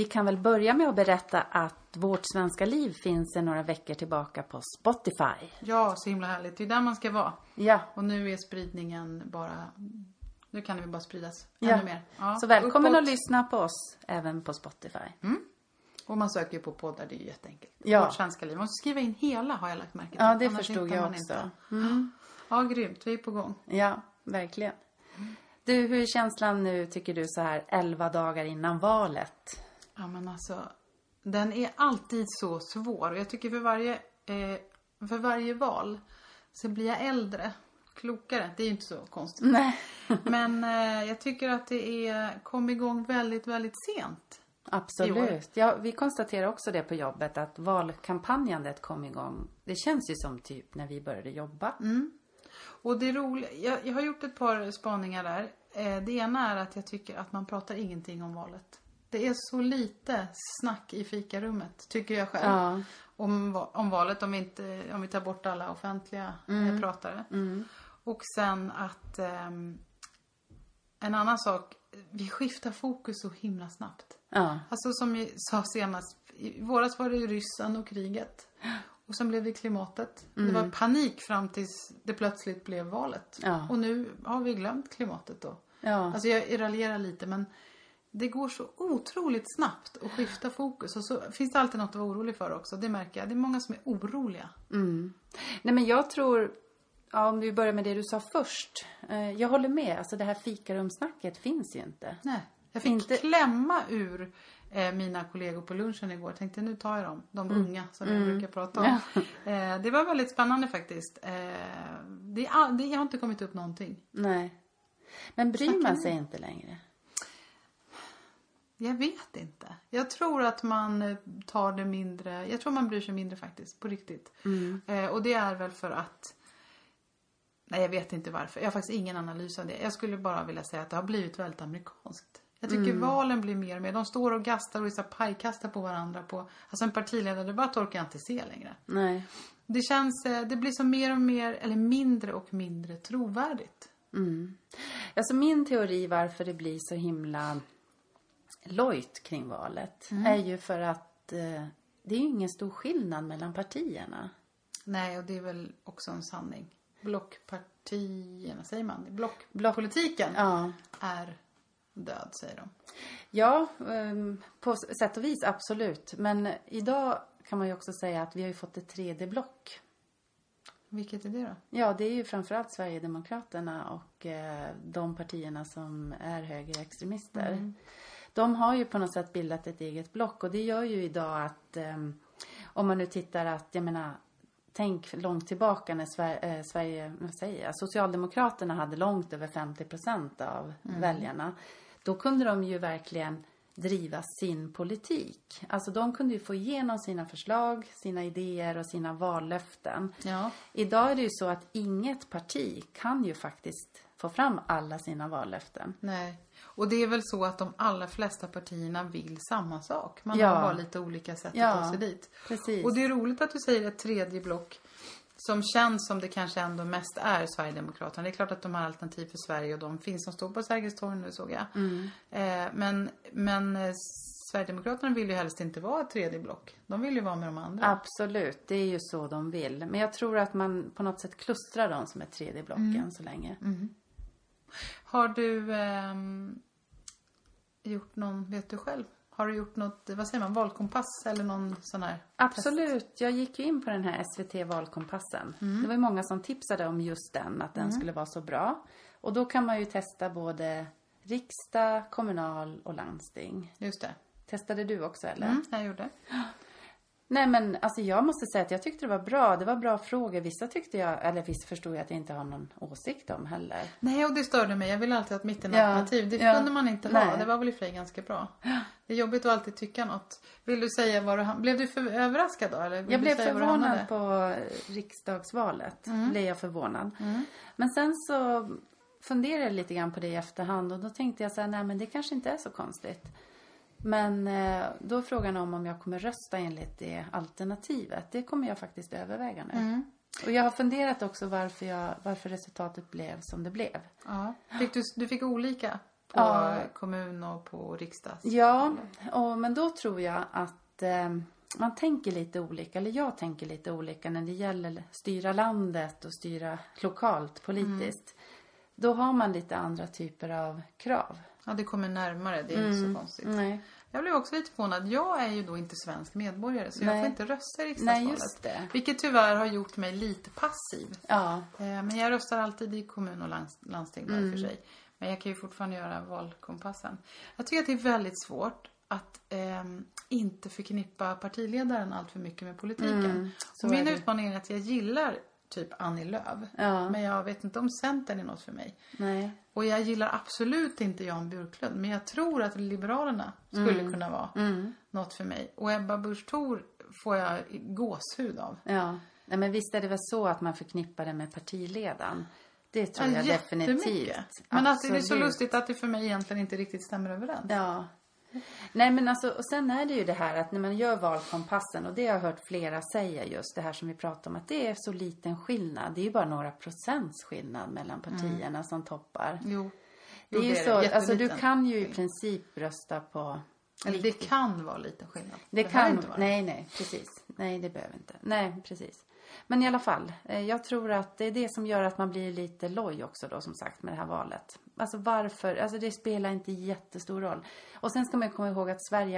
vi kan väl börja med att berätta att Vårt svenska liv finns sedan några veckor tillbaka på Spotify. Ja, så himla härligt. Det är där man ska vara. Ja. Och nu är spridningen bara... Nu kan det väl bara spridas Ja. ännu mer. Ja. Så välkommen Uppåt. att lyssna på oss även på Spotify. Och man söker ju på poddar, det är ju jätteenkelt. Ja. Vårt svenska liv. Man måste skriva in hela, har jag lagt märke till. Ja, det Annars förstod hittar jag man också. inte. Ja, grymt. Vi är på gång. Ja, verkligen. Du, hur är känslan nu tycker du så här 11 dagar innan valet? Ja, men alltså, den är alltid så svår. Och jag tycker för varje val så blir jag äldre, klokare. Det är ju inte så konstigt. Nej. Men jag tycker att det kom igång väldigt, väldigt sent. Absolut. Ja, vi konstaterar också det på jobbet att valkampanjandet kom igång. Det känns ju som typ när vi började jobba. Och det är roligt. Jag har gjort ett par spaningar där. Det ena är att jag tycker att man pratar ingenting om valet. Det är så lite snack i fikarummet, tycker jag själv. Ja. Om valet, om vi tar bort alla offentliga pratare. Och sen att en annan sak, vi skiftar fokus så himla snabbt. Ja. Alltså som jag sa senast, i våras var det ju Ryssland och kriget. Och sen blev det klimatet. Det var panik fram tills det plötsligt blev valet. Ja. Och nu har vi glömt klimatet då. Ja. Alltså jag raljerar lite, men det går så otroligt snabbt att skifta fokus. Och så finns det alltid något att vara orolig för också. Det märker jag. Det är många som är oroliga. Nej, men jag tror, ja, om vi börjar med det du sa först. Jag håller med, alltså det här fikarumsnacket finns ju inte. Nej, jag fick klämma ur mina kollegor på lunchen igår. Jag tänkte, nu tar jag dem. De unga som jag brukar prata om. Det var väldigt spännande faktiskt. Det har inte kommit upp någonting. Nej. Men bryr man sig inte längre? Jag vet inte. Jag tror att man tar det mindre. Jag tror man bryr sig mindre faktiskt. På riktigt. Och det är väl för att... Nej, jag vet inte varför. Jag har faktiskt ingen analys av det. Jag skulle bara vilja säga att det har blivit väldigt amerikanskt. Jag tycker valen blir mer och mer. De står och gastar och pajkastar på varandra. Alltså en partiledardebatt orkar jag inte se längre. Nej. Det blir så mer och mer, eller mindre och mindre trovärdigt. Alltså min teori varför det blir så himla lojt kring valet är ju för att det är ju ingen stor skillnad mellan partierna. Nej, och det är väl också en sanning. Blockpartierna, säger man. Blockpolitiken är död, säger de. Ja, på sätt och vis absolut. Men idag kan man ju också säga att vi har ju fått ett tredje block. Vilket är det då? Ja, det är ju framförallt Sverigedemokraterna och de partierna som är högerextremister. De har ju på något sätt bildat ett eget block. Och det gör ju idag att om man nu tittar att, jag menar, tänk långt tillbaka när Socialdemokraterna hade långt över 50% av väljarna. Då kunde de ju verkligen driva sin politik. Alltså de kunde ju få igenom sina förslag, sina idéer och sina vallöften. Ja. Idag är det ju så att inget parti kan ju faktiskt få fram alla sina vallöften. Nej. Och det är väl så att de allra flesta partierna vill samma sak. Man har bara lite olika sätt att ta sig dit. Precis. Och det är roligt att du säger ett tredje block som känns som det kanske ändå mest är Sverigedemokraterna. Det är klart att de har Alternativ för Sverige och de finns som står på Sergels torg nu, såg jag. Men Sverigedemokraterna vill ju helst inte vara ett tredje block. De vill ju vara med de andra. Absolut, det är ju så de vill. Men jag tror att man på något sätt klustrar dem som ett tredje block än så länge. Har du gjort någon, vet du själv? Har du gjort något, vad säger man, valkompass eller någon sån här? Absolut, jag gick ju in på den här SVT valkompassen. Det var ju många som tipsade om just den, att den skulle vara så bra. Och då kan man ju testa både riksdag, kommunal och landsting. Just det. Testade du också eller? Jag gjorde. Nej men alltså jag måste säga att jag tyckte det var bra. Det var bra frågor. Vissa förstod jag att jag inte har någon åsikt om heller. Nej, och det störde mig. Jag vill alltid ha ett mittenalternativ. Det kunde man inte ha. Nej. Det var väl i och för sig ganska bra. Det är jobbigt att alltid tycka något. Vill du säga blev du överraskad då? Eller jag blev förvånad på riksdagsvalet. Blev jag förvånad. Men sen så funderade jag lite grann på det i efterhand. Och då tänkte jag så här, nej men det kanske inte är så konstigt. Men då är frågan om jag kommer rösta enligt det alternativet. Det kommer jag faktiskt överväga nu. Och jag har funderat också varför resultatet blev som det blev. Ja. Du fick olika? på kommun och på riksdags. Ja, men då tror jag att man tänker lite olika, eller jag tänker lite olika när det gäller styra landet och styra lokalt politiskt. Då har man lite andra typer av krav. Ja, det kommer närmare, det är inte så konstigt. Nej. Jag blev också lite förvånad. Jag är ju då inte svensk medborgare så jag får inte rösta i riksdagsvalet. Nej, just det. Vilket tyvärr har gjort mig lite passiv. Ja. Men jag röstar alltid i kommun och landsting där för sig. Men jag kan ju fortfarande göra valkompassen. Jag tycker att det är väldigt svårt att inte förknippa partiledaren allt för mycket med politiken. Så min utmaning är att jag gillar typ Annie Lööf. Ja. Men jag vet inte om Centern är något för mig. Nej. Och jag gillar absolut inte Jan Björklund. Men jag tror att Liberalerna skulle kunna vara något för mig. Och Ebba Busch Thor får jag gåshud av. Ja. Nej, men visst är det väl så att man förknippar det med partiledaren. Det tror jag definitivt. Men att det är så lustigt att det för mig egentligen inte riktigt stämmer överens. Ja. Nej, men alltså, och sen är det ju det här att när man gör valkompassen, och det har jag hört flera säga just det här som vi pratar om, att det är så liten skillnad. Det är ju bara några procents skillnad mellan partierna som toppar. Jo. Det är ju så, alltså du kan ju i princip rösta på... Eller det kan vara liten skillnad. Det kan inte vara. Nej, precis. Nej, det behöver inte. Nej, precis. Men i alla fall, jag tror att det är det som gör att man blir lite loj också då, som sagt, med det här valet. Alltså varför? Alltså det spelar inte jättestor roll. Och sen ska man komma ihåg att Sverige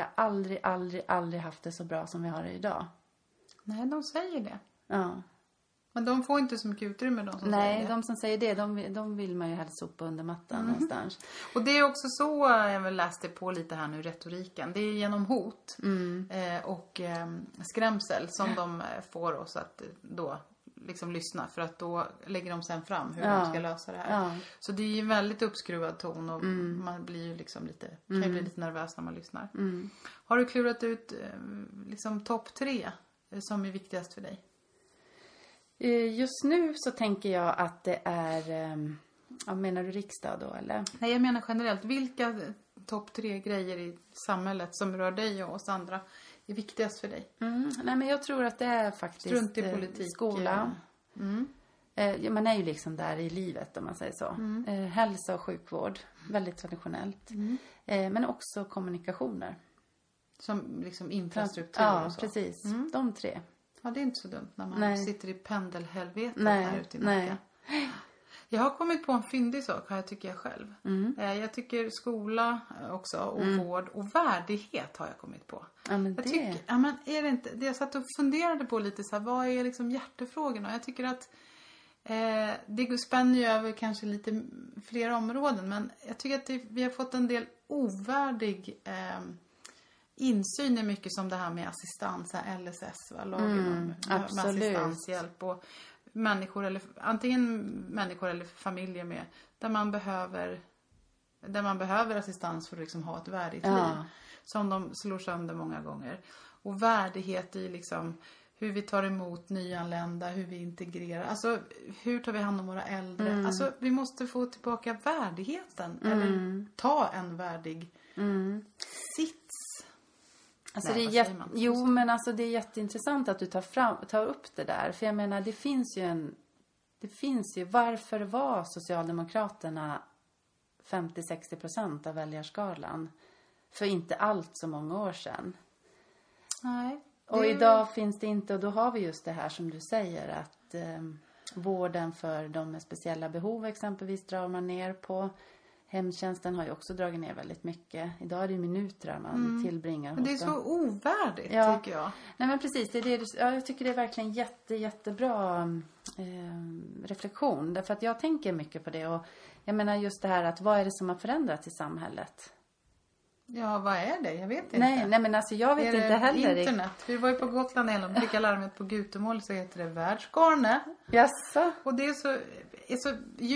aldrig haft det så bra som vi har det idag. Nej, de säger det. Ja. Men de får inte så mycket utrymme, de som säger det. Nej, de som säger det, de vill man ju helst sopa under mattan någonstans. Och det är också så, jag väl läste på lite här nu, retoriken. Det är genom hot och skrämsel som de får oss att då liksom lyssna. För att då lägger de sen fram hur de ska lösa det här. Ja. Så det är ju en väldigt uppskruvad ton och man blir ju liksom lite, kan ju bli lite nervös när man lyssnar. Har du klurat ut liksom topp 3 som är viktigast för dig? Just nu så tänker jag att det är... menar du riksdag då, eller? Nej, jag menar generellt. Vilka topp 3 grejer i samhället som rör dig och oss andra är viktigast för dig? Nej, men jag tror att det är faktiskt... Strunt i politik. Skola. Man är ju liksom där i livet, om man säger så. Hälsa och sjukvård. Väldigt traditionellt. Men också kommunikationer. Som liksom infrastruktur och så. Ja, precis. De 3. Ja, det är inte så dumt när man sitter i pendelhelvetet här ute i Nacka. Jag har kommit på en fyndig sak här, tycker jag själv. Jag tycker skola också och vård och värdighet har jag kommit på. Ja, men jag tycker, men är det inte, jag satt och funderade på lite så här, vad är liksom hjärtefrågorna? Jag tycker att det spänner ju över kanske lite fler områden, men jag tycker att vi har fått en del ovärdig insyn i mycket som det här med assistans, här LSS, lagen om assistanshjälp och människor eller antingen människor eller familjer med där man behöver assistans för att liksom ha ett värdigt liv som de slår sönder många gånger. Och värdighet i liksom hur vi tar emot nyanlända, hur vi integrerar, alltså hur tar vi hand om våra äldre. Alltså vi måste få tillbaka värdigheten eller ta en värdig sits. Alltså men alltså det är jätteintressant att du tar upp det där. För jag menar, det finns ju, varför var Socialdemokraterna 50-60% av väljarskalan för inte allt så många år sedan? Nej. Och idag finns det inte, och då har vi just det här som du säger, att vården för de med speciella behov exempelvis drar man ner på. Hemtjänsten har ju också dragit ner väldigt mycket. Idag är det minutrar man tillbringar. Men det är så ovärdigt, tycker jag. Nej, men precis. Jag tycker det är verkligen jättebra reflektion. Därför att jag tänker mycket på det. Och jag menar just det här att vad är det som har förändrats i samhället? Ja, vad är det? Jag vet inte. Nej, men alltså jag vet inte heller. Internet. Vi var ju på Gotland hela och fick larmet på Gutemål, så heter det världsgarne. Jaså? Och det är så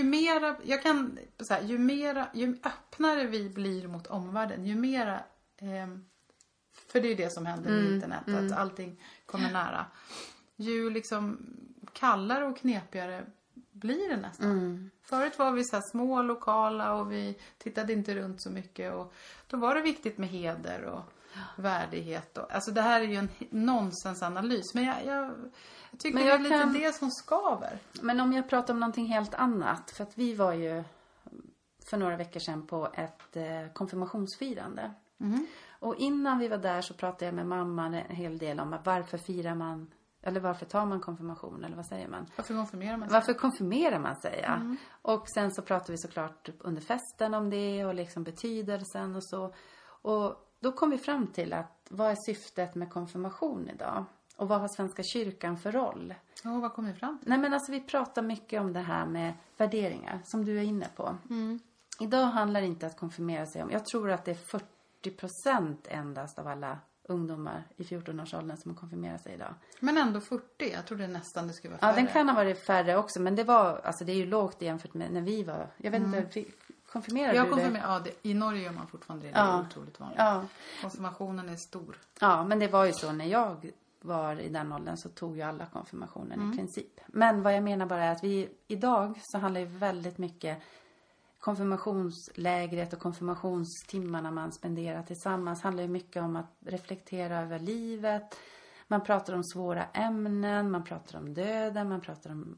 ju öppnare vi blir mot omvärlden, ju mera för det är det som händer med internet, att allting kommer nära. Ju liksom kallare och knepigare blir det nästan. Förut var vi så här små, lokala och vi tittade inte runt så mycket och då var det viktigt med heder och värdighet. Alltså det här är ju en nonsensanalys, men jag tycker det är lite det som skaver. Men om jag pratar om någonting helt annat, för att vi var ju för några veckor sedan på ett konfirmationsfirande. Och innan vi var där så pratade jag med mamman en hel del om varför firar man, eller varför tar man konfirmation, eller vad säger man? Varför konfirmerar man sig? Varför konfirmerar man sig, ja. Och sen så pratade vi såklart under festen om det och liksom betydelsen och så. Och då kom vi fram till att vad är syftet med konfirmation idag? Och vad har Svenska kyrkan för roll? Vad kom ni fram till? Nej, men alltså vi pratar mycket om det här med värderingar som du är inne på. Idag handlar det inte att konfirmera sig om. Jag tror att det är 40% endast av alla ungdomar i 14-årsåldern som konfirmerar sig idag. Men ändå 40. Jag trodde nästan det skulle vara färre. Ja, den kan ha varit färre också. Men det var, alltså det är ju lågt jämfört med när vi var. Jag vet inte, konfirmerade du det? Ja, i Norge gör man fortfarande det. Det är otroligt vanligt. Ja. Konfirmationen är stor. Ja, men det var ju så när jag var i den åldern så tog ju alla konfirmationen i princip. Men vad jag menar bara är att idag så handlar ju väldigt mycket konfirmationslägret och konfirmationstimmarna man spenderar tillsammans handlar ju mycket om att reflektera över livet. Man pratar om svåra ämnen, man pratar om döden, man pratar om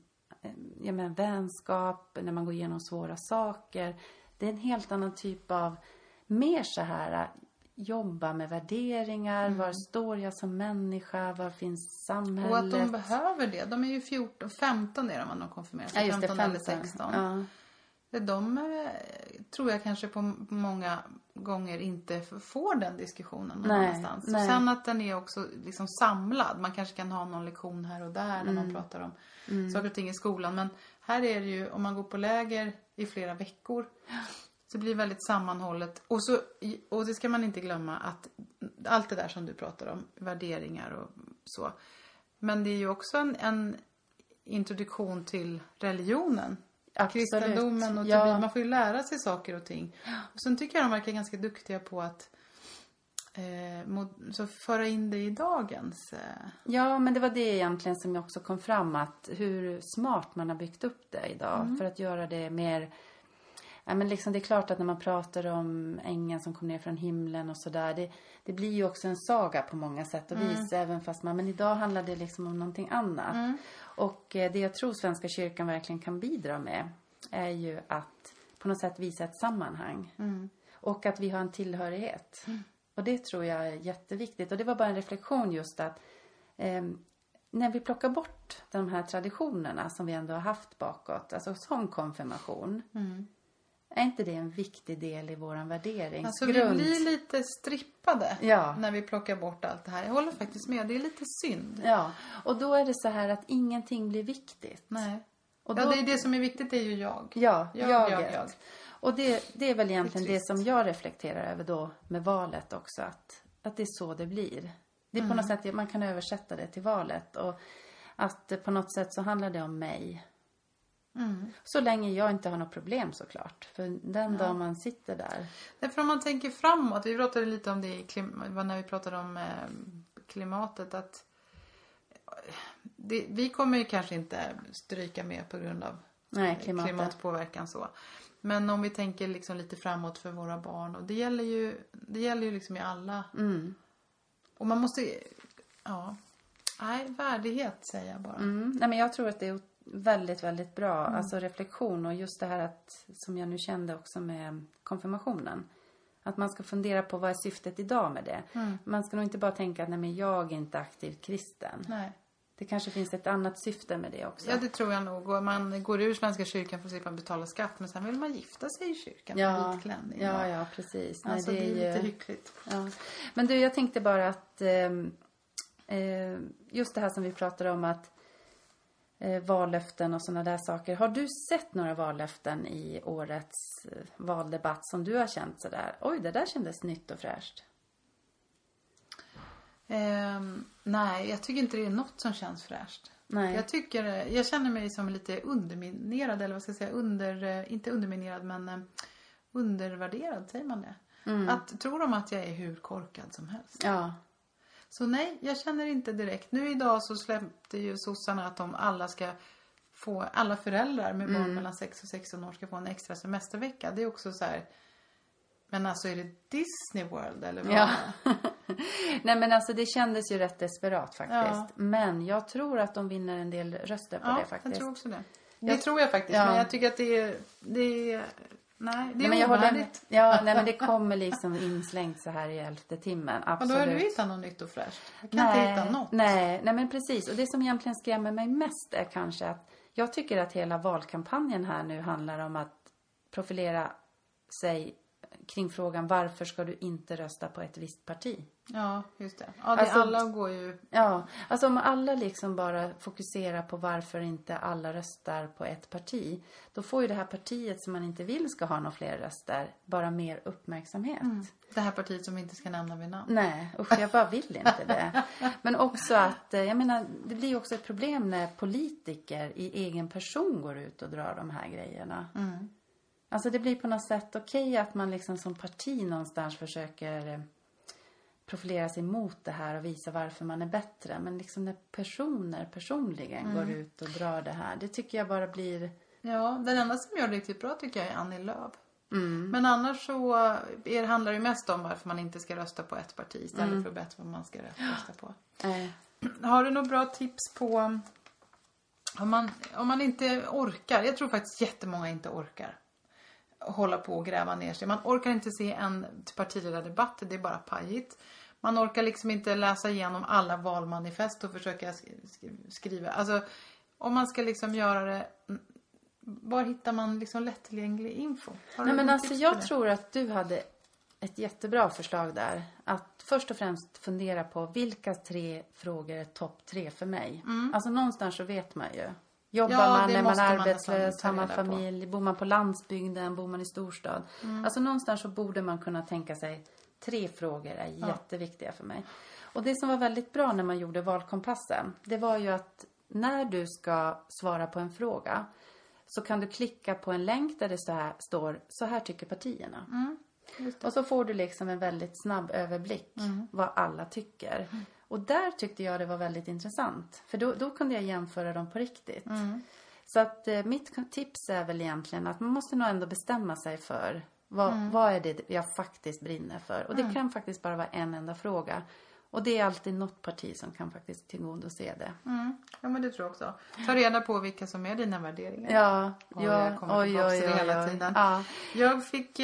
vänskap, när man går igenom svåra saker. Det är en helt annan typ av, mer så här, jobba med värderingar. Var står jag som människa? Var finns samhället? Och att de behöver det. De är ju 15 är de konfirmerar sig. Ja, just det, 15 eller 16. Ja. De tror jag kanske på många gånger inte får den diskussionen någon annanstans. Nej. Sen att den är också liksom samlad. Man kanske kan ha någon lektion här och där när man pratar om saker och ting i skolan. Men här är det ju, om man går på läger i flera veckor, så blir det väldigt sammanhållet. Och det ska man inte glömma, att allt det där som du pratar om, värderingar och så. Men det är ju också en introduktion till religionen. Absolut. Kristendomen och man får ju lära sig saker och ting. Och sen tycker jag de verkar ganska duktiga på att så föra in det i dagens. Ja, men det var det egentligen som jag också kom fram, att hur smart man har byggt upp det idag för att göra det mer. Ja, men liksom det är klart att när man pratar om ängeln som kom ner från himlen och sådär, det blir ju också en saga på många sätt och vis, även fast men idag handlar det liksom om någonting annat. Och det jag tror Svenska kyrkan verkligen kan bidra med är ju att på något sätt visa ett sammanhang. Och att vi har en tillhörighet. Och det tror jag är jätteviktigt. Och det var bara en reflektion just att när vi plockar bort de här traditionerna som vi ändå har haft bakåt, alltså som konfirmation, är inte det en viktig del i våran värderingsgrund? Alltså vi blir lite strippade när vi plockar bort allt det här. Jag håller faktiskt med, det är lite synd. Ja, och då är det så här att ingenting blir viktigt. Nej. Och då, ja, det som är viktigt är ju jag. Ja, jag. Och det är väl egentligen det som jag reflekterar över då med valet också. Att det är så det blir. Det är på något sätt, man kan översätta det till valet. Och att på något sätt så handlar det om mig. Så länge jag inte har något problem såklart. För den dag man sitter där. Därför om man tänker framåt. Vi pratade lite om det när vi pratade om klimatet. Att vi kommer ju kanske inte stryka med på grund av klimatpåverkan så. Men om vi tänker liksom lite framåt för våra barn. Och det gäller ju liksom i alla. Och man måste, värdighet säger jag bara. Nej, men jag tror att det är väldigt, väldigt bra. Alltså reflektion och just det här att, som jag nu kände också med konfirmationen. Att man ska fundera på vad är syftet idag med det. Man ska nog inte bara tänka att nej, men jag är inte aktivt kristen. Nej. Det kanske finns ett annat syfte med det också. Ja, det tror jag nog. Man går ur Svenska kyrkan för att slippa betala skatt. Men sen vill man gifta sig i kyrkan med vit klänning. Ja, precis. Alltså nej, det är lite hyckligt. Ja. Men du, jag tänkte bara att just det här som vi pratade om att vallöften och sådana där saker. Har du sett några vallöften i årets valdebatt som du har känt sådär? Oj, det där kändes nytt och fräscht. Nej, jag tycker inte det är något som känns fräscht. Nej. Jag känner mig som lite underminerad, eller vad ska jag säga, inte underminerad men undervärderad, säger man det. Tror de att jag är hur korkad som helst. Ja. Så nej, jag känner inte direkt. Nu idag så släppte ju sossarna att alla föräldrar med barn mellan 6 och 16 år ska få en extra semestervecka. Det är också så här. Men alltså är det Disney World eller vad? Ja. Nej, men alltså det kändes ju rätt desperat faktiskt. Ja. Men jag tror att de vinner en del röster på det faktiskt. Jag tror också det. Det tror jag faktiskt. Men jag tycker att det är Nej, det är men ovärdigt. men det kommer liksom inslängt så här i 11:e timmen. Absolut. Och då har du hittat något nytt och fräscht. Jag kan inte hitta något. Nej, men precis. Och det som egentligen skrämmer mig mest är kanske att jag tycker att hela valkampanjen här nu handlar om att profilera sig kring frågan varför ska du inte rösta på ett visst parti? Ja, just det. Ja, alla går ju... Ja, alltså om alla liksom bara fokuserar på varför inte alla röstar på ett parti. Då får ju det här partiet som man inte vill ska ha några fler röster bara mer uppmärksamhet. Det här partiet som vi inte ska nämna vid namn. Nej, usch, jag bara vill inte det. Men också att, jag menar, det blir också ett problem när politiker i egen person går ut och drar de här grejerna. Alltså det blir på något sätt okej att man liksom som parti någonstans försöker profilera sig mot det här och visa varför man är bättre. Men liksom när personer personligen går ut och drar det här, det tycker jag bara blir... Ja, den enda som gör det riktigt bra tycker jag är Annie Lööf. Men annars så handlar det mest om varför man inte ska rösta på ett parti istället för att berätta vad man ska rösta på. Har du några bra tips på om man inte orkar? Jag tror faktiskt jättemånga inte orkar hålla på och gräva ner sig. Man orkar inte se en partiledardebatt, det är bara pajigt. Man orkar liksom inte läsa igenom alla valmanifest och försöka skriva. Alltså om man ska liksom göra det, var hittar man liksom lättillgänglig info? Nej, men alltså jag tror att du hade ett jättebra förslag där. Att först och främst fundera på vilka 3 frågor är topp 3 för mig. Alltså någonstans så vet man ju. Jobbar man, är man arbetslös, har man familj, bor man på landsbygden, bor man i storstad. Alltså någonstans så borde man kunna tänka sig 3 frågor är jätteviktiga för mig. Och det som var väldigt bra när man gjorde valkompassen, det var ju att när du ska svara på en fråga så kan du klicka på en länk där det står så här tycker partierna. Och så får du liksom en väldigt snabb överblick vad alla tycker. Och där tyckte jag det var väldigt intressant. För då kunde jag jämföra dem på riktigt. Så att mitt tips är väl egentligen att man måste nog ändå bestämma sig för vad är det jag faktiskt brinner för. Och det kan faktiskt bara vara en enda fråga. Och det är alltid något parti som kan faktiskt tillgodose det. Ja, men det tror jag också. Ta reda på vilka som är dina värderingar. Ja, jag kommer tillbaka till det hela tiden. Ja. Jag fick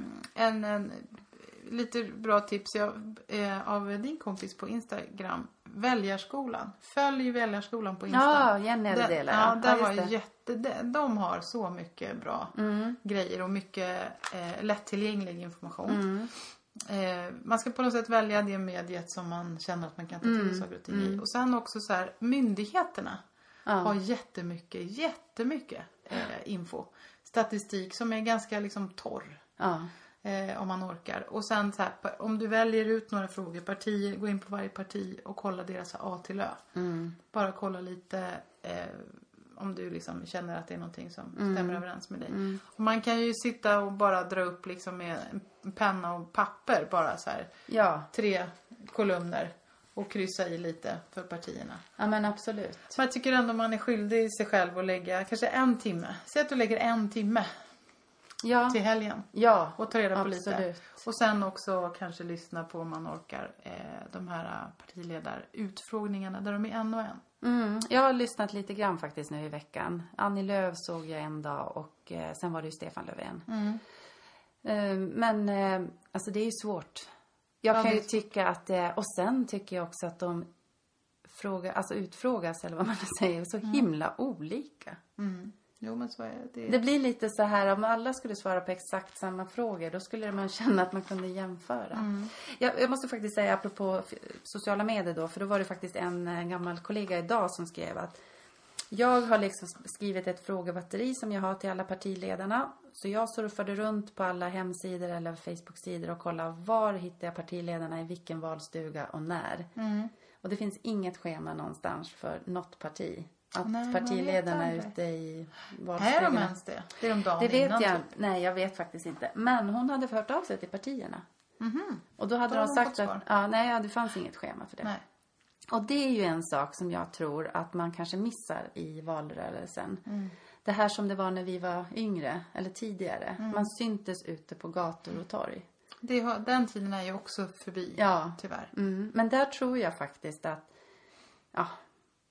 en lite bra tips av din kompis på Instagram. Väljarskolan. Följ Väljarskolan på Insta. Ja, Jenny hade delat. Ja, det var de har så mycket bra grejer och mycket lättillgänglig information. Man ska på något sätt välja det mediet som man känner att man kan ta till saker och ting i. Och sen också så här, myndigheterna har jättemycket info. Statistik som är ganska liksom torr. Om man orkar. Och sen så här, om du väljer ut några frågor, partier, gå in på varje parti och kolla deras A till Ö. Bara kolla lite om du liksom känner att det är någonting som stämmer överens med dig. Och man kan ju sitta och bara dra upp liksom med en penna och papper bara så här 3 kolumner och kryssa i lite för partierna. Ja, men absolut. Men jag tycker ändå man är skyldig sig själv att lägga kanske 1 timme. Säg att du lägger 1 timme till helgen. Ja, och ta reda på absolut. lite. Och sen också kanske lyssna på om man orkar de här partiledarutfrågningarna där de är en och en. Jag har lyssnat lite grann faktiskt nu i veckan. Annie Lööf såg jag en dag och sen var det ju Stefan Löfven. Men alltså det är ju svårt. Jag kan ju tycka att och sen tycker jag också att de utfrågas eller vad man säger så himla olika. Jo, men så är det. Det blir lite så här, om alla skulle svara på exakt samma frågor, då skulle man känna att man kunde jämföra. Jag måste faktiskt säga, apropå sociala medier då, för då var det faktiskt en gammal kollega idag som skrev att jag har liksom skrivit ett frågebatteri som jag har till alla partiledarna. Så jag surfade runt på alla hemsidor eller Facebook-sidor och kollade var hittar jag partiledarna i vilken valstuga och när. Och det finns inget schema någonstans för något parti. Att partiledarna är ute i valstugorna. Är de ens det? Det är de dagen det vet innan. jag. Nej, jag vet faktiskt inte. Men hon hade hört av sig till partierna. Och då hade de sagt att det fanns inget schema för det. Nej. Och det är ju en sak som jag tror att man kanske missar i valrörelsen. Det här som det var när vi var yngre eller tidigare. Man syntes ute på gator och torg. Den tiden är ju också förbi, tyvärr. Men där tror jag faktiskt att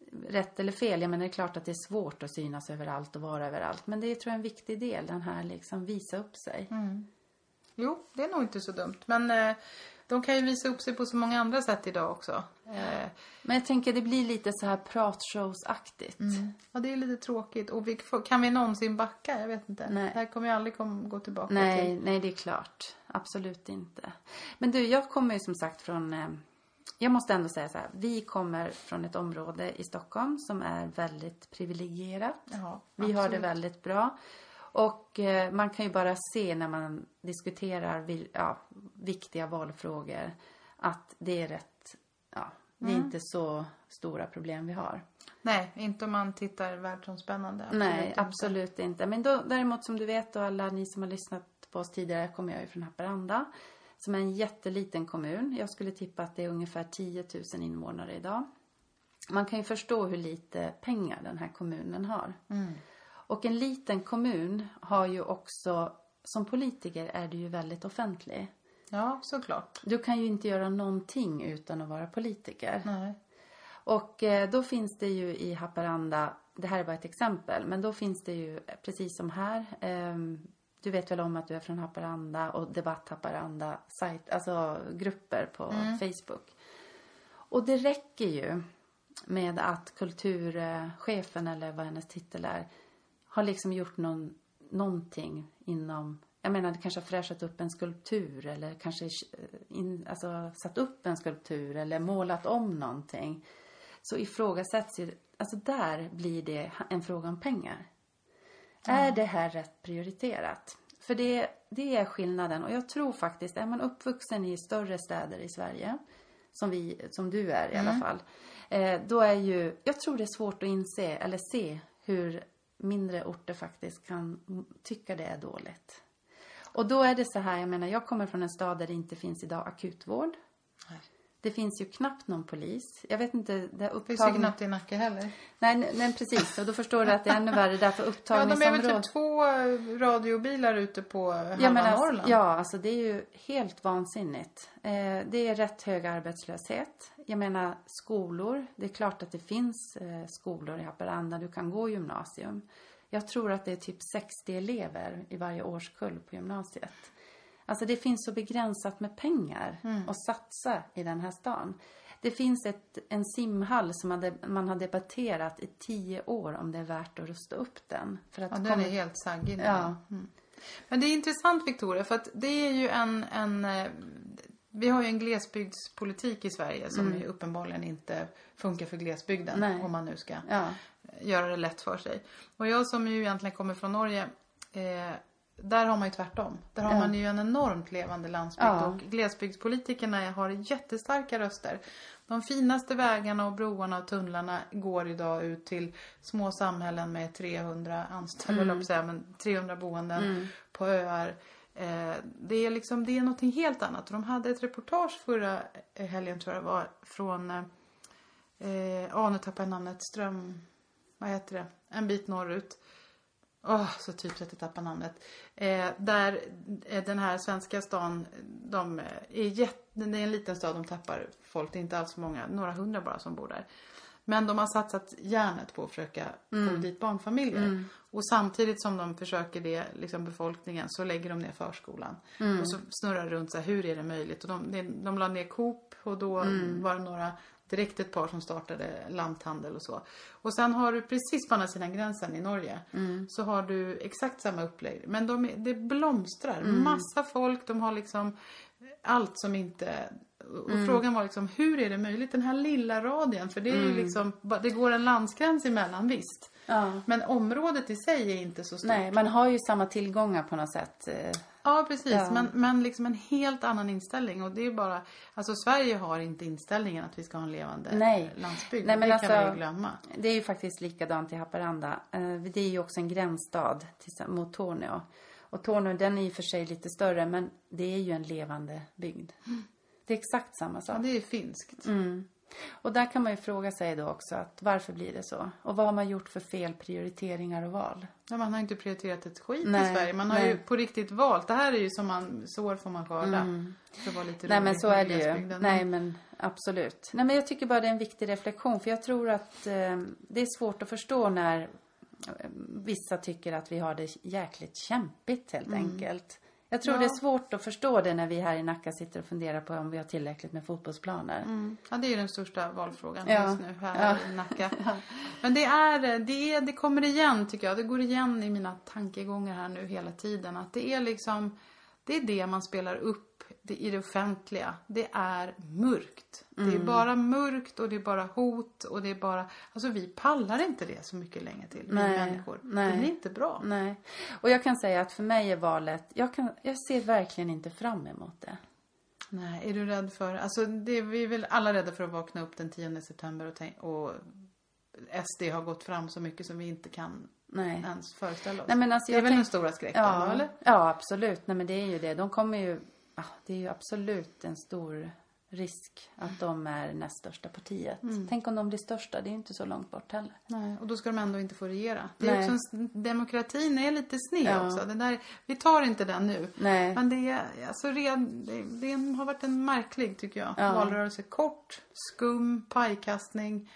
rätt eller fel. Jag menar, det är klart att det är svårt att synas överallt och vara överallt. Men det är, tror jag, en viktig del, den här liksom visa upp sig. Jo, det är nog inte så dumt. Men de kan ju visa upp sig på så många andra sätt idag också. Men jag tänker, det blir lite så här pratshowsaktigt. Ja, det är lite tråkigt. Och kan vi någonsin backa? Jag vet inte. Nej. Det här kommer ju aldrig gå tillbaka till. Nej, det är klart. Absolut inte. Men du, jag kommer ju som sagt från... Jag måste ändå säga så här. Vi kommer från ett område i Stockholm som är väldigt privilegierat. Ja, vi har det väldigt bra. Och man kan ju bara se när man diskuterar viktiga valfrågor att det är rätt... Ja, det är inte så stora problem vi har. Nej, inte om man tittar världsomspännande. Nej, absolut inte. Men då, däremot som du vet, och alla ni som har lyssnat på oss tidigare, kommer jag ju från Haparanda. Som är en jätteliten kommun. Jag skulle tippa att det är ungefär 10 000 invånare idag. Man kan ju förstå hur lite pengar den här kommunen har. Och en liten kommun har ju också, som politiker är du ju väldigt offentlig. Ja, såklart. Du kan ju inte göra någonting utan att vara politiker. Nej. Och då finns det ju i Haparanda, det här är bara ett exempel, men då finns det ju precis som här, du vet väl om att du är från Haparanda och Debatt Haparanda, alltså grupper på Facebook. Och det räcker ju med att kulturchefen, eller vad hennes titel är, har liksom gjort någonting inom... Jag menar, det kanske har fräschat upp en skulptur. Eller kanske satt upp en skulptur. Eller målat om någonting. Så ifrågasätts ju... Alltså där blir det en fråga om pengar. Är det här rätt prioriterat? För det är skillnaden. Och jag tror faktiskt, är man uppvuxen i större städer i Sverige. Som du är i alla fall. Då är ju... Jag tror det är svårt att inse eller se hur mindre orter faktiskt kan tycka det är dåligt. Och då är det så här, jag menar, jag kommer från en stad där det inte finns idag akutvård. Nej. Det finns ju knappt någon polis. Jag vet inte, det finns ju knappt i Nacka heller. Nej, precis. Och då förstår du att det är ännu värre därför upptagningsområdet. Ja, de är väl typ 2 radiobilar ute på halva Norrland. Ja, alltså det är ju helt vansinnigt. Det är rätt hög arbetslöshet. Jag menar, skolor. Det är klart att det finns skolor i Haparanda. Du kan gå gymnasium. Jag tror att det är typ 60 elever i varje årskull på gymnasiet. Alltså det finns så begränsat med pengar att satsa i den här stan. Det finns en simhall som man har debatterat i 10 år om det är värt att rusta upp den. För att den är helt saggig nu. Ja. Men det är intressant, Victoria, för att det är ju vi har ju en glesbygdspolitik i Sverige som ju uppenbarligen inte funkar för glesbygden. Nej. Om man nu ska göra det lätt för sig. Och jag som ju egentligen kommer från Norge, där har man ju tvärtom. Där har man ju en enormt levande landsbygd och glesbygdspolitikerna har jättestarka röster. De finaste vägarna och broarna och tunnlarna går idag ut till små samhällen med 300 anställda, men 300 boenden på öar. Det är någonting helt annat. Och de hade ett reportage förra helgen, tror jag det var, från nu tappar jag namnet, vad heter det? En bit norrut. Så typ att jag tappar namnet. Där den här svenska stan, det är en liten stad, de tappar folk, det är inte alls så många, några hundra bara som bor där. Men de har satsat järnet på att försöka få dit barnfamiljer. Och samtidigt som de försöker det, liksom befolkningen, så lägger de ner förskolan. Och så snurrar det runt så här, hur är det möjligt? Och de la ner Coop och då var det direkt ett par som startade lanthandel och så. Och sen har du precis på andra sidan gränsen i Norge. Så har du exakt samma upplägg. Men det blomstrar. Massa folk, de har liksom allt som inte... Och frågan var liksom, hur är det möjligt? Den här lilla radien, för det är ju liksom, det går en landsgräns emellan, visst. Ja. Men området i sig är inte så stort. Nej, man har ju samma tillgångar på något sätt. Ja, precis. Ja. Men liksom en helt annan inställning. Och det är bara, alltså Sverige har inte inställningen att vi ska ha en levande landsbygd. Nej, men det kan vi glömma. Det är ju faktiskt likadant i Haparanda. Det är ju också en gränsstad mot Torneå. Och Torneå, den är ju för sig lite större, men det är ju en levande bygd. Det är exakt samma sak. Ja, det är finskt. Och där kan man ju fråga sig då också att varför blir det så? Och vad har man gjort för fel prioriteringar och val? Ja, man har inte prioriterat ett skit Nej, i Sverige. Man har ju på riktigt valt. Det här är ju som man sår får man skörda. För att vara lite Nej, men så är det ju. glesbygden. Nej, men absolut. Nej, men jag tycker bara det är en viktig reflektion. För jag tror att det är svårt att förstå när vissa tycker att vi har det jäkligt kämpigt helt enkelt. Jag tror det är svårt att förstå det när vi här i Nacka sitter och funderar på om vi har tillräckligt med fotbollsplaner. Ja, det är ju den största valfrågan just nu här i Nacka. Men det kommer igen tycker jag. Det går igen i mina tankegångar här nu hela tiden. Att det är liksom, det är det man spelar upp i det offentliga. Det är mörkt. Det är bara mörkt och det är bara hot och det är bara, alltså vi pallar inte det så mycket längre till. Vi människor. Det blir inte bra. Nej. Och jag kan säga att för mig är valet, jag ser verkligen inte fram emot det. Nej, är du rädd för, alltså vi är väl alla rädda för att vakna upp den 10 september och SD har gått fram så mycket som vi inte kan ens föreställa oss. Nej, men alltså, det är väl den stora skräcken, eller? Ja, absolut. Nej, men det är ju det. De kommer ju, det är ju absolut en stor risk att de är näst största partiet. Tänk om de blir största, det är ju inte så långt bort heller. Nej, och då ska de ändå inte få regera. Det är också demokratin är lite sned också. Det där, vi tar inte den nu. Nej. Men det har varit en märklig, tycker jag. Valrörelse kort, skum, pajkastning,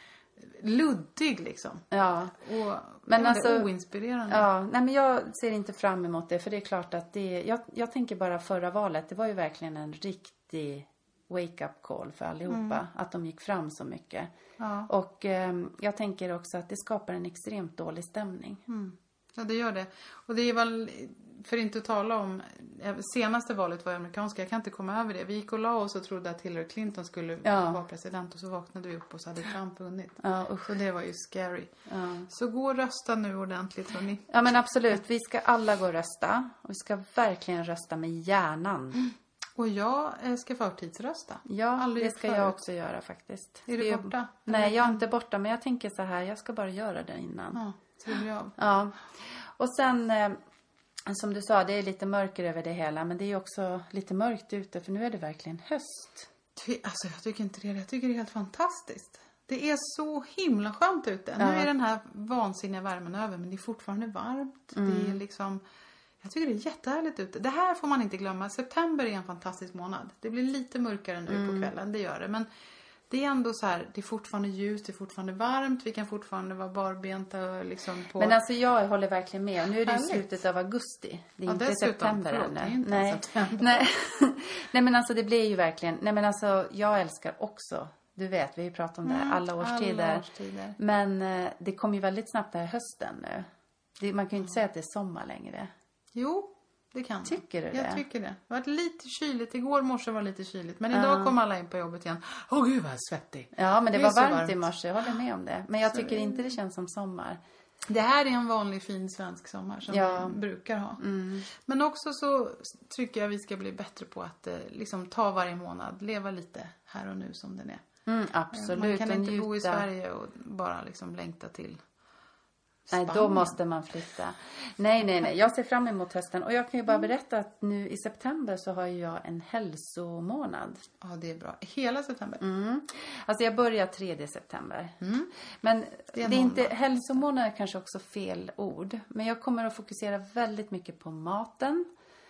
luddig liksom. Ja. Och men alltså, oinspirerande. Ja, nej men jag ser inte fram emot det. För det är klart att jag tänker bara förra valet. Det var ju verkligen en riktig wake-up call för allihopa. Att de gick fram så mycket. Ja. Och jag tänker också att det skapar en extremt dålig stämning. Ja, det gör det. Och det är väl, för inte att tala om, senaste valet var amerikanska, jag kan inte komma över det. Vi gick och la oss och trodde att Hillary Clinton skulle vara president och så vaknade vi upp och så hade Trump vunnit. Så det var ju scary. Så gå och rösta nu ordentligt, hörni. Ja, men absolut. Vi ska alla gå och rösta. Och vi ska verkligen rösta med hjärnan. Och jag ska förtidsrösta. Ja, det ska jag också göra faktiskt. Är du borta? Nej, jag är inte borta. Men jag tänker så här, jag ska bara göra det innan. Ja, så det blir av. Ja. Och sen, som du sa, det är lite mörker över det hela. Men det är också lite mörkt ute, för nu är det verkligen höst. Alltså jag tycker inte det. Jag tycker det är helt fantastiskt. Det är så himla skönt ute. Nu är den här vansinniga värmen över, men det är fortfarande varmt. Det är liksom, jag tycker det är jättehärligt ute. Det här får man inte glömma. September är en fantastisk månad. Det blir lite mörkare nu på kvällen, det gör det. Men det är ändå så här, det är fortfarande ljust, det är fortfarande varmt. Vi kan fortfarande vara barbenta liksom på... Men alltså jag håller verkligen med. Nu är det ju slutet av augusti. Det är inte dessutom, september ännu. ännu. Inte Nej. september. Nej. Nej, men alltså det blir ju verkligen... Nej, men alltså jag älskar också... Du vet, vi har ju pratat om det här, alla årstider. Men det kommer ju väldigt snabbt den här hösten nu. Man kan ju inte säga att det är sommar längre. Jo, det kan man. Tycker du det? Jag tycker det. Det var lite kyligt. Igår morse var lite kyligt. Men idag kom alla in på jobbet igen. Åh gud vad jag är svettig. Ja, men det var varmt i morse. Jag håller med om det. Men jag tycker inte det känns som sommar. Det här är en vanlig fin svensk sommar som vi brukar ha. Men också så tycker jag vi ska bli bättre på att liksom ta varje månad. Leva lite här och nu som den är. Absolut. Man kan inte bo i Sverige och bara liksom längta till Spanien. Nej, då måste man flytta. Nej. Jag ser fram emot hösten. Och jag kan ju bara berätta att nu i september så har jag en hälsomånad. Ja, det är bra. Hela september? Alltså jag börjar 3 september. Men det är inte, hälsomånad är kanske också fel ord. Men jag kommer att fokusera väldigt mycket på maten.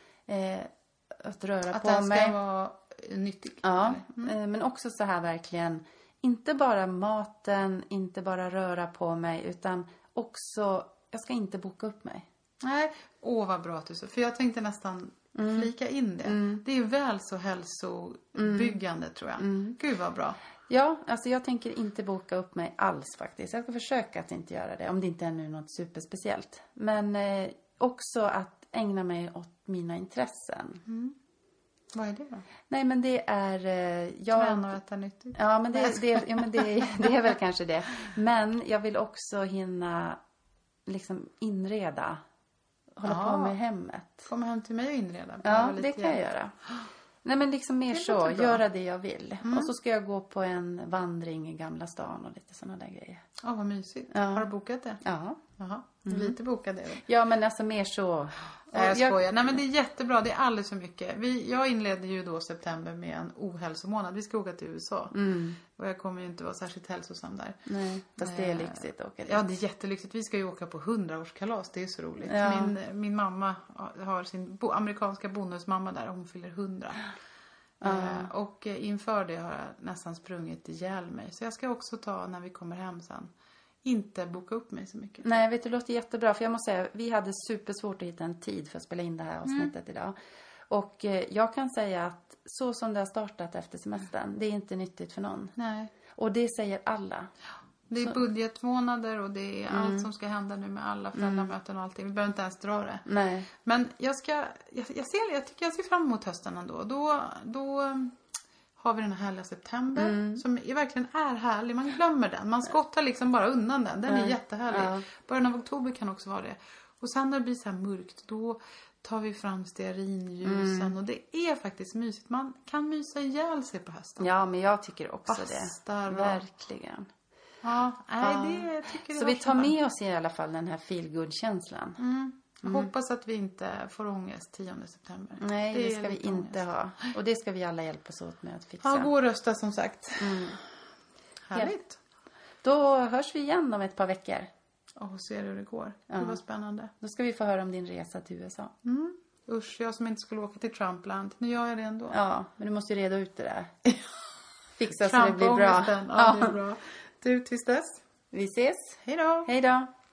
Att röra på mig. Att den ska vara nyttig. Ja, men också så här verkligen. Inte bara maten, inte bara röra på mig. Utan också, jag ska inte boka upp mig. Nej, vad bra att du sa. För jag tänkte nästan flika in det. Det är ju väl så hälsobyggande tror jag. Gud vad bra. Ja, alltså jag tänker inte boka upp mig alls faktiskt. Jag ska försöka att inte göra det. Om det inte är nu något superspeciellt. Men också att ägna mig åt mina intressen. Vad är det då? Nej, men det är... Träna och äta nyttigt. Ja, men det är väl kanske det. Men jag vill också hinna liksom inreda. Hålla på med hemmet. Komma hem till mig och inreda. Ja, det kan jag göra. Nej, men liksom mer så. Göra det jag vill. Och så ska jag gå på en vandring i Gamla stan och lite sådana där grejer. Ja, vad mysigt. Ja. Har du bokat det? Ja. Jaha, lite bokade är det. Ja, men alltså mer så. Jag skojar. Nej, men det är jättebra. Det är alldeles för mycket. Jag inleder ju då september med en ohälsomånad. Vi ska åka till USA. Och jag kommer ju inte vara särskilt hälsosam där. Nej, fast det är lyxigt att åka dit. Ja, det är jättelyxigt. Vi ska ju åka på 100-årskalas. Det är så roligt. Ja. Min mamma har sin amerikanska bonusmamma där. Hon fyller 100. Och inför det har jag nästan sprungit ihjäl mig. Så jag ska också ta, när vi kommer hem sen, inte boka upp mig så mycket. Nej, vet du, det låter jättebra. För jag måste säga, vi hade supersvårt att hitta en tid för att spela in det här avsnittet idag. Och jag kan säga att så som det har startat efter semestern, det är inte nyttigt för någon. Nej. Och det säger alla. Det är budgetmånader och det är allt som ska hända nu med alla föräldramöten och allting. Vi behöver inte ens dra det. Nej. Men jag tycker jag ser fram emot hösten ändå. Då har vi den här härliga september som verkligen är härlig. Man glömmer den. Man skottar liksom bara undan den. Den är jättehärlig. Ja. Början av oktober kan också vara det. Och sen när det blir så här mörkt, då tar vi fram stearinljusen. Och det är faktiskt mysigt. Man kan mysa ihjäl sig på hösten. Ja, men jag tycker också Bastar det. Verkligen. Ja, det tycker jag. Så vi tar med oss i alla fall den här feel-good-känslan. Jag hoppas att vi inte får ångest 10 september. Nej, det ska vi inte ha. Och det ska vi alla hjälpas åt med att fixa. Ja, gå och rösta som sagt. Härligt. Då hörs vi igen om ett par veckor. Se hur det går. Det var spännande. Då ska vi få höra om din resa till USA. Usch, jag som inte skulle åka till Trumpland. Nu gör jag det ändå. Ja, men du måste ju reda ut det där. Fixa så det blir bra. Ja, det är bra. Du, tills dess. Vi ses. Hej då. Hej då.